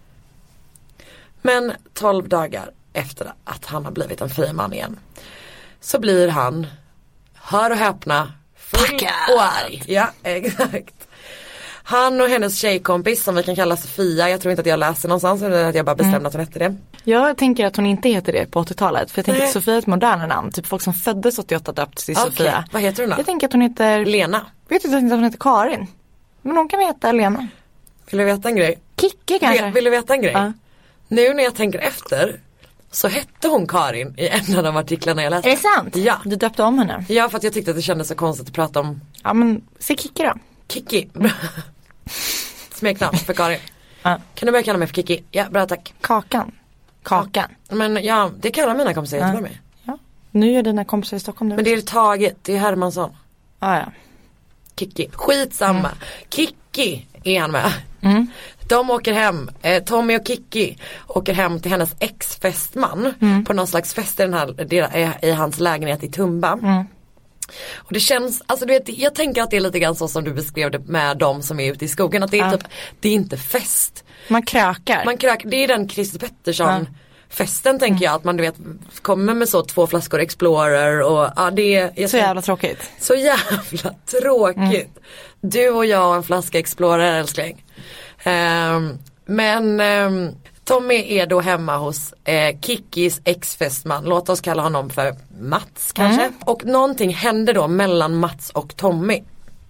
S4: Men tolv dagar efter att han har blivit en fri man igen så blir han, hör och häpna, full och arg. Ja, exakt. Han och hennes tjejkompis som vi kan kalla Sofia, jag tror inte att jag läser någonstans eller att jag bara bestämde mm. att hon hette det.
S5: Jag tänker att hon inte heter det på åttiotalet för jag tänker Nej. att Sofia är ett modernare namn. Typ folk som föddes åttioåtta döptes till okay. Sofia.
S4: Vad heter hon då?
S5: Jag tänker att hon heter
S4: Lena.
S5: Vet inte att hon heter Karin. Men hon kan heta Lena.
S4: Vill du veta en grej?
S5: Kicke kanske.
S4: Vill, vill du veta en grej?
S5: Ja.
S4: Nu när jag tänker efter så hette hon Karin i en av de artiklarna jag läste.
S5: Är det sant?
S4: Ja.
S5: Du döpte om henne?
S4: Ja, för att jag tyckte att det kändes så konstigt att prata om.
S5: Ja, men se Kikki då.
S4: Kikki. Smeknamn för Karin.
S5: Ja.
S4: Kan du börja kalla mig för Kikki? Ja, bra tack.
S5: Kakan. Kakan.
S4: Ja. Men ja, det kallar mina kompisar
S5: ja.
S4: med.
S5: Ja. Nu är dina kompisar i Stockholm nu.
S4: Men det är taget, det är Hermansson.
S5: Ja, ja.
S4: Kikki. Skitsamma. Mm. Kikki är han med.
S5: Mm.
S4: De åker hem, eh, Tommy och Kikki åker hem till hennes ex-fästman mm. på någon slags fest i, den här, i hans lägenhet i Tumba.
S5: Mm.
S4: Och det känns, alltså du vet, jag tänker att det är lite grann så som du beskrev det med de som är ute i skogen. Att det är, ja. typ, det är inte fest.
S5: Man krökar.
S4: Man krökar, det är den Christer Pettersson ja. festen tänker mm. jag. Att man du vet kommer med så två flaskor Explorer och ja det är.
S5: Så jävla tråkigt.
S4: Så jävla tråkigt. Mm. Du och jag och en flaska Explorer älskling. Um, men um, Tommy är då hemma hos eh, Kikkis ex-fästman. Låt oss kalla honom för Mats kanske. Mm. Och någonting händer då mellan Mats och Tommy.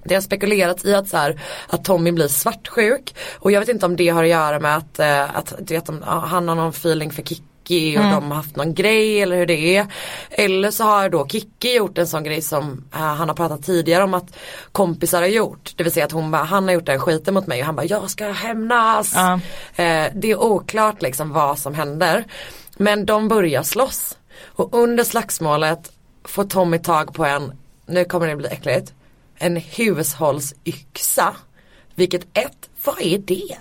S4: Det har spekulerats i att, så här, att Tommy blir svartsjuk. Och jag vet inte om det har att göra med att, äh, att du vet, om, han har någon feeling för Kikki och mm. de har haft någon grej eller hur det är. Eller så har då Kikki gjort en sån grej som äh, han har pratat tidigare om att kompisar har gjort. Det vill säga att hon bara, han har gjort den skiten mot mig och han bara, jag ska hämnas. Uh. Äh, det är oklart liksom vad som händer. Men de börjar slåss. Och under slagsmålet får Tommy tag på en, nu kommer det bli äckligt, en hushållsyxa. Vilket ett, vad är det?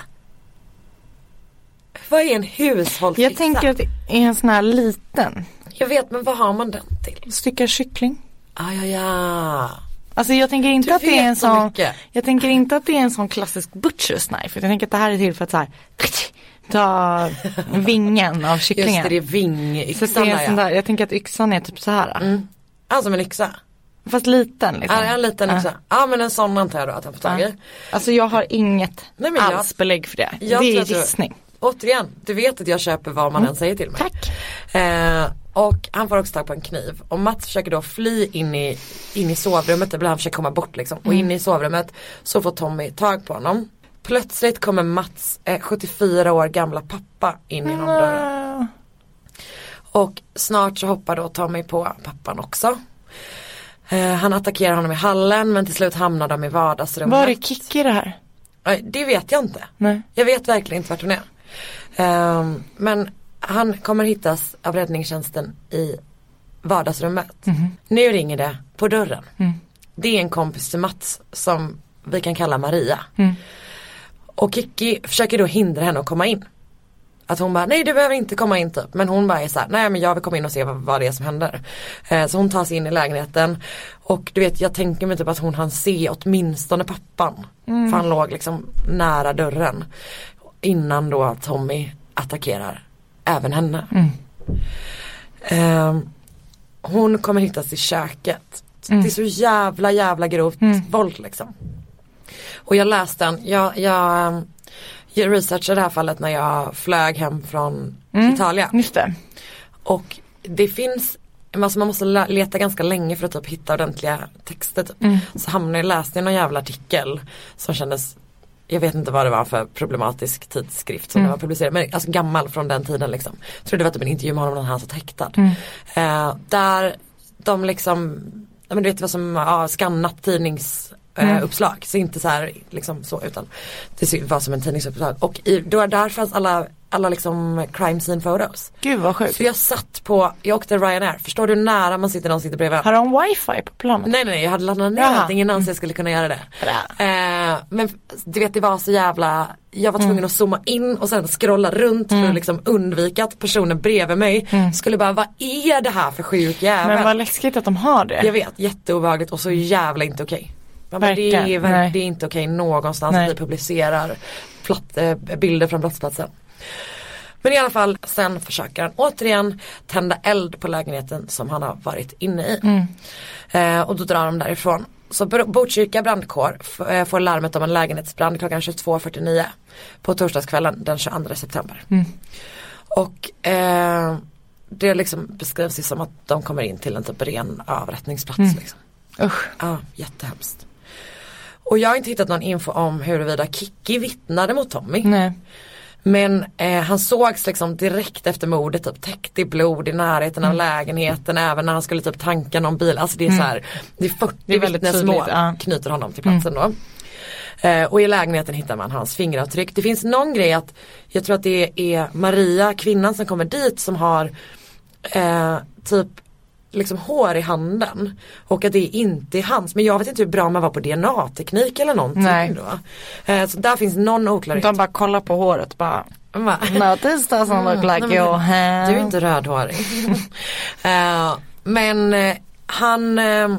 S4: Vad är en hushållsyxa?
S5: Jag tänker att det är en sån här liten.
S4: Jag vet, men vad har man den till?
S5: Styckar kyckling.
S4: Ah, ja, ja.
S5: Alltså jag tänker inte
S4: du
S5: att det är en sån
S4: mycket.
S5: Jag tänker inte att det är en sån klassisk butcher's knife. Jag tänker att det här är till för att så här ta vingen av kycklingen.
S4: Just det, det är vingyxan.
S5: Så det är sån där, jag tänker att yxan är typ så här.
S4: Mm. Alltså en yxa.
S5: Fast liten liksom.
S4: Ja, en liten yxa. Ja, ah, men en sån antar jag då att han får tag i.
S5: Alltså jag har inget
S4: Nej, men
S5: alls
S4: jag,
S5: belägg för det.
S4: Jag
S5: det är gissning.
S4: Du, återigen, du vet att jag köper vad man
S5: mm.
S4: än säger till mig.
S5: Tack.
S4: Eh, och han får också tag på en kniv. Och Mats försöker då fly in i, in i sovrummet. Eller han försöker komma bort liksom. Och
S5: mm.
S4: in i sovrummet så får Tommy tag på honom. Plötsligt kommer Mats eh, sjuttiofyra år gamla pappa in genom mm. dörren. Och snart så hoppar då Tommy på pappan också. Eh, han attackerar honom i hallen men till slut hamnar de i vardagsrummet.
S5: Var är Kikki det här?
S4: Eh, det vet jag inte.
S5: Nej.
S4: Jag vet verkligen inte vart hon är. Eh, men han kommer hittas av räddningstjänsten i vardagsrummet. Mm. Nu ringer det på dörren. Mm. Det är en kompis till Mats som vi kan kalla Maria. Mm. Och Kikki försöker då hindra henne att komma in. Att hon bara, nej du behöver inte komma in typ. Men hon bara är så här, nej men jag vill komma in och se vad, vad det är som händer. Eh, så hon tar sig in i lägenheten. Och du vet, jag tänker mig typ att hon hann se åtminstone pappan. Mm. För han låg liksom nära dörren. Innan då Tommy attackerar även henne. Mm. Eh, hon kommer hittas i köket. Mm. Det är så jävla jävla grovt mm. våld liksom. Och jag läste den, jag, jag, jag researchade det här fallet när jag flög hem från mm, Italien.
S5: Just det.
S4: Och det finns, alltså man måste leta ganska länge för att typ hitta ordentliga texter typ. Mm. Så hamnade jag läste i någon jävla artikel som kändes, jag vet inte vad det var för problematisk tidskrift som mm. det var publicerad, men alltså gammal från den tiden liksom. Jag tror det var typ en intervju med honom när han satt häktad. Mm. Eh, där de liksom, men du vet vad som, ja, skannat tidnings Mm. uppslag, så inte så här liksom så, utan det var som en tidningsuppslag och i, då där fanns alla alla liksom crime scene photos.
S5: Gud vad sjukt.
S4: Så jag satt på, jag åkte Ryanair, förstår du nära man sitter, någon sitter bredvid.
S5: Har de wifi på planet?
S4: Nej nej, jag hade laddat ner allting innan mm. så jag skulle kunna göra det. Eh, men du vet, det var så jävla, jag var tvungen mm. att zooma in och sen scrolla runt mm. för att liksom undvika att personen bredvid mig mm. skulle bara, vad är det här för sjuk jävel?
S5: Men vad läskigt att de har det.
S4: Jag vet, jätteobehagligt och så jävla inte okej. Okay. Men det, är, det är inte okej någonstans Nej. Att vi publicerar platt, äh, bilder från brottsplatsen. Men i alla fall, sen försöker han återigen tända eld på lägenheten som han har varit inne i. Mm. Eh, och då drar de därifrån. Så Botkyrka brandkår f- äh, får larmet om en lägenhetsbrand klockan tjugotvå fyrtionio på torsdagskvällen den tjugoandra september. Mm. Och eh, det liksom beskrivs som att de kommer in till en typ ren avrättningsplats. Mm. Liksom.
S5: Usch.
S4: Ja, jättehemskt. Och jag har inte hittat någon info om huruvida Kikki vittnade mot Tommy.
S5: Nej.
S4: Men eh, han sågs liksom direkt efter mordet typ täckt i blod i närheten mm. av lägenheten, även när han skulle typ tanka någon bil. Alltså det är mm. så här, det är fyrtio vittnesmål ja. Knyter honom till platsen mm. då. Eh, och i lägenheten hittar man hans fingeravtryck. Det finns någon grej att, jag tror att det är Maria, kvinnan som kommer dit, som har eh, typ liksom hår i handen och att det inte är hans, men jag vet inte hur bra man var på D N A-teknik eller någonting. Nej. Då. Eh, så där finns någon oklarhet.
S5: De bara kollar på håret bara. No, this doesn't look like your hand.
S4: Du är inte rödhårig. eh, men eh, han eh,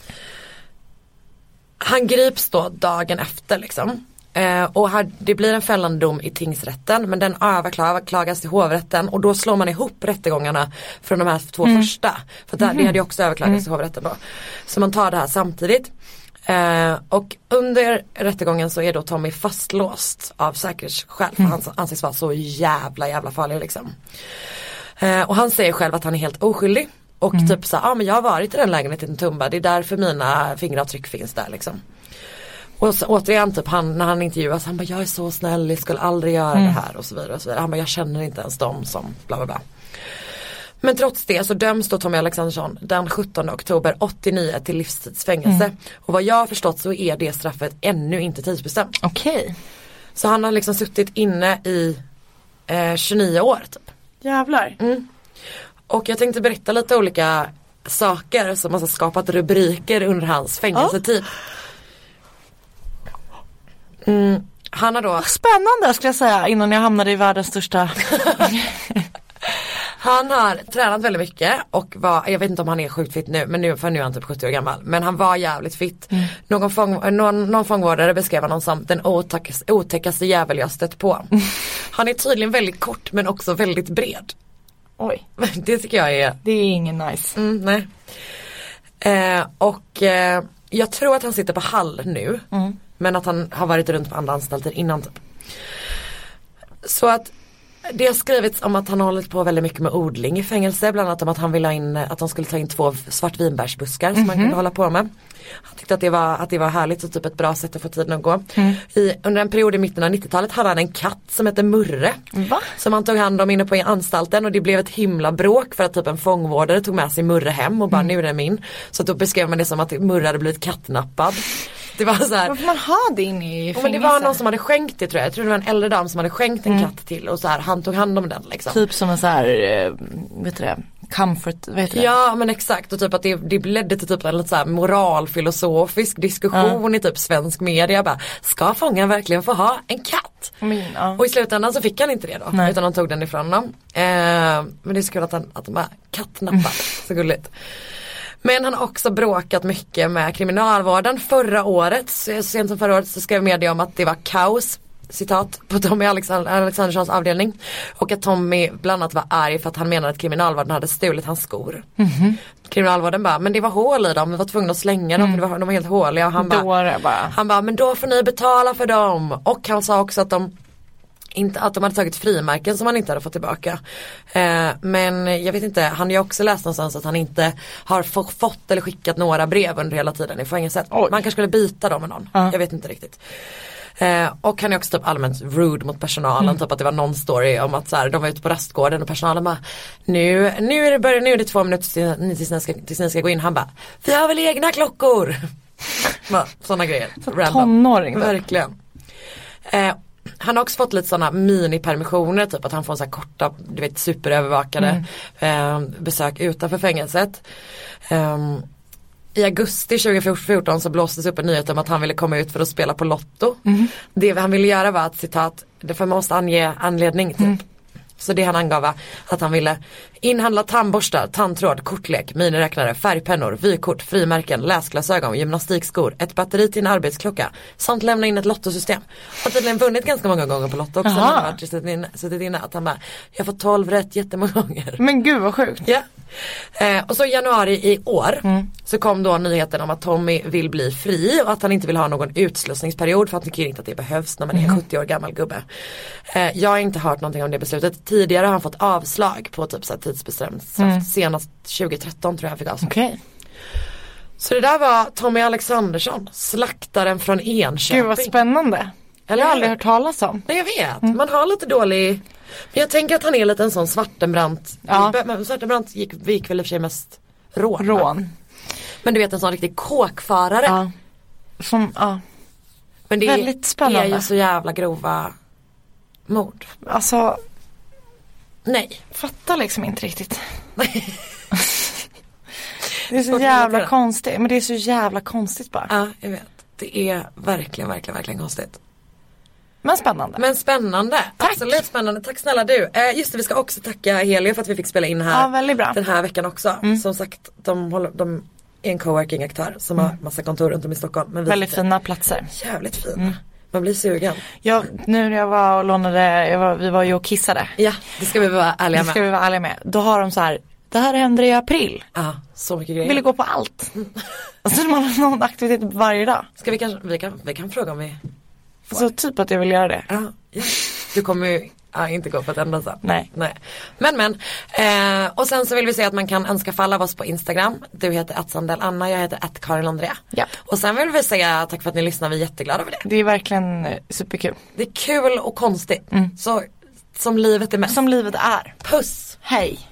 S4: han grips då dagen efter liksom. Eh, och här, det blir en fällande dom i tingsrätten, men den överklagas till hovrätten och då slår man ihop rättegångarna från de här två mm. första, för där, mm. det hade ju också överklagats mm. till hovrätten då, så man tar det här samtidigt. eh, och under rättegången så är då Tommy fastlåst av säkerhetsskäl, för mm. han anses vara så jävla jävla farlig liksom. eh, och han säger själv att han är helt oskyldig och mm. typ så ja ah, men jag har varit i den lägenheten i Tumba, det är därför mina fingeravtryck finns där liksom. Och så, återigen typ han, när han intervjuas, han bara jag är så snäll, jag skulle aldrig göra mm. det här och så vidare och så vidare. Han bara jag känner inte ens dem som bla bla bla. Men trots det så döms då Tommy Alexandersson den sjuttonde oktober åttionio till livstidsfängelse. Mm. Och vad jag har förstått så är det straffet ännu inte tidsbestämt.
S5: Okej. Okay.
S4: Så han har liksom suttit inne i eh, tjugonio år typ.
S5: Jävlar.
S4: Mm. Och jag tänkte berätta lite olika saker som har skapat rubriker under hans fängelsetid. Mm. Han har då...
S5: Spännande skulle jag säga innan jag hamnade i världens största...
S4: Han har tränat väldigt mycket och var, jag vet inte om han är sjukt fit nu, men nu, för nu är han typ sjuttio år gammal. Men han var jävligt fit. Mm. Någon, fång, någon, någon fångvårdare beskrev honom som den otäckaste, otäckaste jävel jag stött på. Mm. Han är tydligen väldigt kort men också väldigt bred.
S5: Oj.
S4: Det tycker jag är...
S5: Det är ingen nice.
S4: Mm, nej. Eh, och eh, jag tror att han sitter på Hall nu. Mm. Men att han har varit runt på andra anstalter innan typ. Så att det har skrivits om att han har hållit på väldigt mycket med odling i fängelse. Bland annat om att han ville ha in, att de skulle ta in två svartvinbärsbuskar som mm-hmm. man kunde hålla på med. Han tyckte att det var, att det var härligt och typ ett bra sätt att få tiden att gå. Mm. I, under en period i mitten av nittiotalet hade han en katt som hette Murre.
S5: Va?
S4: Som han tog hand om inne på anstalten och det blev ett himla bråk för att typ en fångvårdare tog med sig Murre hem och bara mm. nu är det min. Så då beskrev man det som att Murre hade blivit kattnappad. Det var så här,
S5: varför man har det inne i fängelse?
S4: Men det var någon som hade skänkt det tror jag. Jag tror det var en äldre dam som hade skänkt en mm. katt till och så här, han tog hand om den liksom.
S5: Typ som en så här, vet du det, comfort, vet du det?
S4: Ja men exakt och typ att det, det ledde till typ en lite så här moralfilosofisk diskussion mm. i typ svensk media. Bara, ska fången verkligen få ha en katt?
S5: Mm, ja.
S4: Och i slutändan så fick han inte det då. Nej. Utan de tog den ifrån honom. Eh, men det är så kul att han, att de bara kattnappar. Så gulligt. Men han har också bråkat mycket med kriminalvården. Förra året, så sent som förra året så skrev media om att det var kaos, citat, på Tommy Alexander, Alexanderssons avdelning. Och att Tommy bland annat var arg för att han menade att kriminalvården hade stulit hans skor. Mm-hmm. Kriminalvården bara, men det var hål i dem, vi var tvungna att slänga dem, mm. för det var, de var helt håliga. Och han bara,
S5: bara.
S4: han bara, men då får ni betala för dem. Och han sa också att de inte att de hade tagit frimärken som han inte hade fått tillbaka. Eh, men jag vet inte, han har ju också läst någonstans att han inte har få, fått eller skickat några brev under hela tiden i fängelset. Oj. Man kanske skulle byta dem med någon. Uh. Jag vet inte riktigt. Eh, och han är också typ allmänt rude mot personalen. Mm. Typ att det var någon story om att så här, de var ute på rastgården och personalen bara nu, nu är det börjat, nu är det två minuter till, tills, ni ska, tills ni ska gå in. Han bara, vi har väl egna klockor. Sådana grejer.
S5: Så tonåring.
S4: Verkligen. Eh, Han har också fått lite sådana mini-permissioner, typ att han får så här korta, du vet, superövervakade mm. eh, besök utanför fängelset. Um, I augusti tjugohundrafjorton så blåstes upp en nyhet om att han ville komma ut för att spela på Lotto. Mm. Det han ville göra var att, citat, det för man måste ange anledning typ. Mm. Så det han angav var att han ville inhandla tandborstar, tandtråd, kortlek, miniräknare, färgpennor, vykort, frimärken, läsglasögon, gymnastikskor, ett batteri till en arbetsklocka samt lämna in ett lottosystem. Har tydligen vunnit ganska många gånger på Lotto också. Han har suttit inne, suttit inne att han bara, jag har fått tolv rätt jättemånga gånger.
S5: Men gud vad sjukt.
S4: Ja. Eh, och så i januari i år mm. så kom då nyheten om att Tommy vill bli fri och att han inte vill ha någon utslussningsperiod för att han tycker inte att det behövs när man är mm. sjuttio år gammal gubbe. Eh, jag har inte hört någonting om det beslutet. Tidigare har han fått avslag på typ så här tidsbestämt straff. Mm. Senast tjugohundratretton tror jag han fick avslag.
S5: Okay.
S4: Så det där var Tommy Alexandersson, slaktaren från Enköping.
S5: Gud vad spännande. Eller? Jag har aldrig hört talas om.
S4: Nej jag vet, mm. man har lite dålig. Men jag tänker att han är lite en sån Svartenbrandt. Ja. Men Svartenbrandt gick, gick väl i och för sig mest rån.
S5: Rån.
S4: Men du vet en sån riktig kåkfarare.
S5: Ja. Som, ja.
S4: Men det
S5: väldigt spännande.
S4: är ju så jävla grova mord.
S5: Alltså.
S4: Nej.
S5: Fattar liksom inte riktigt. Det är så jävla konstigt. Men det är så jävla konstigt bara.
S4: Ja, jag vet. Det är verkligen, verkligen, verkligen konstigt.
S5: Men spännande.
S4: Men spännande.
S5: Tack.
S4: Absolut spännande. Tack snälla du. Eh, just det, vi ska också tacka Helio för att vi fick spela in här.
S5: Ja, väldigt bra.
S4: Den här veckan också. Mm. Som sagt, de, håller, de är en coworking-aktör som mm. har massa kontor runt om i Stockholm. Men
S5: väldigt fina platser.
S4: Jävligt fina. Mm. Man blir sugen.
S5: Ja, nu när jag var och lånade, jag var, vi var ju och kissade.
S4: Ja, det ska vi vara ärliga med.
S5: Det ska vi vara ärliga med. Då har de så här, det här händer i april.
S4: Ja, så mycket grejer.
S5: Vill gå på allt. Mm. Alltså man har någon aktivitet varje dag.
S4: Ska vi kanske, vi kan, vi kan fråga om vi får.
S5: Så typ att jag vill göra det.
S4: Ja, ja. Du kommer ju Ja, inte gå på ett enda sätt.
S5: Nej.
S4: Nej. Men men. Eh, och sen så vill vi säga att man kan önska falla av oss på Instagram. Du heter att Sandell Anna, jag heter att Karin Andrea.
S5: Ja.
S4: Och sen vill vi säga tack för att ni lyssnar, vi är jätteglada över det.
S5: Det är verkligen superkul.
S4: Det är kul och konstigt.
S5: Mm.
S4: Så som livet är mest.
S5: Som livet är.
S4: Puss.
S5: Hej.